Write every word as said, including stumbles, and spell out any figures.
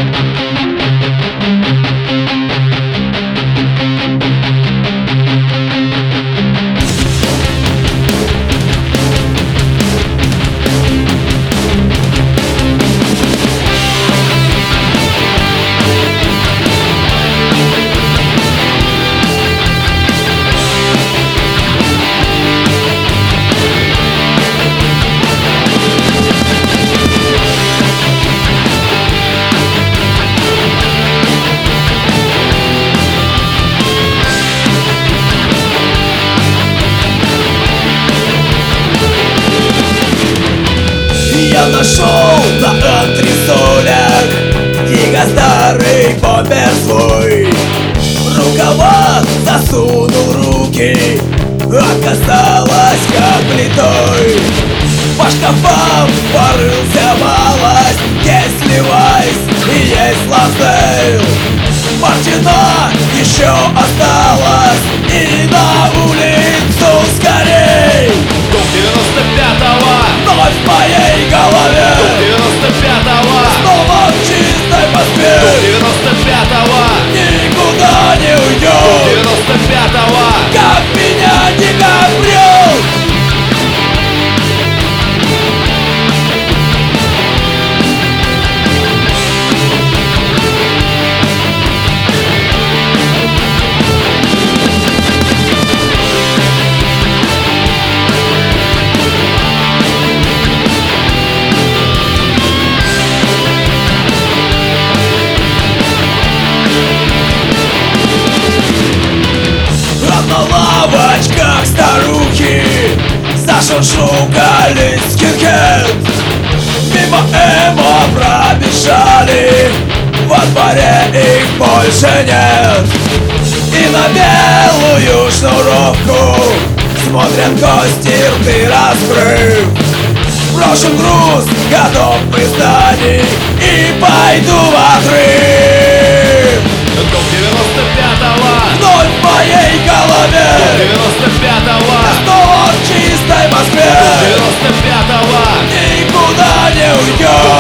Я нашел на антресолях дико старый бомбер свой. В рукава засунул руки, оказалось как плитой. По шкафам порылся малость, есть Левайс и есть Лафтейл. Мартина еще осталось, и на улицу скорей. Дом девяносто пятого, вновь в моей голове. Дом девяносто пятого, Снова в чистой Москве. Дом девяносто пятого, Никуда не Дом уйдет, девяносто пятого. как меня никак врет. На лавочках старухи зашушукали скинхед. Мимо эмо пробежали, во дворе их больше нет. И на белую шнуровку смотрят гости, рты раскрыв. Брошу груз годов изданий и пойду в отрыв. Дом девяносто пятого, Вновь в моей голове. Дом девяносто пятого, Снова в чистой Москве. Дом девяносто пятого, Никуда не уйдет.